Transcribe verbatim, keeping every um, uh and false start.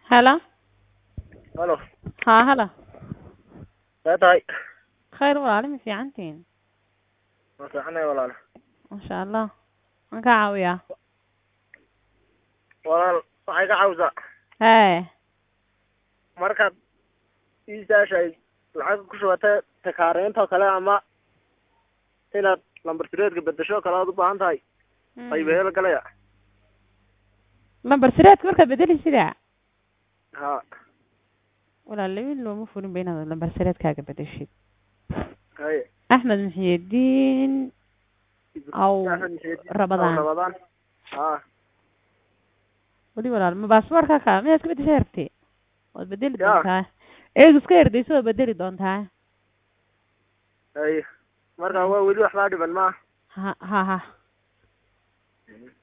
هلا الو ها هلا لا tahay خير walaalo ma fiicantiin ma fiicnay walaal masha allah waan ka caawiyaa walaal waxay ka caawisaa hee markaad ii saashay lacag ku shubatay takaareynta kale ama inaad lambar sireedka bedesho kale aad u baahan tahay qaybeela galaya lambar sireedka markaa bedeli sidaa ha walaal labin looma furin ba inaad lambar sireedkaaga bedeshid haye axmed muxiyidiin aw rabadaan rabadaan ha weli walaal ma baasboorka ka miyaad ka bedeshay rabti waad bedeli Ya. doontaa eeg iska erdayso waad bedeli doontaa haye marka waa weli waxbaa dhiban ma ha ha ha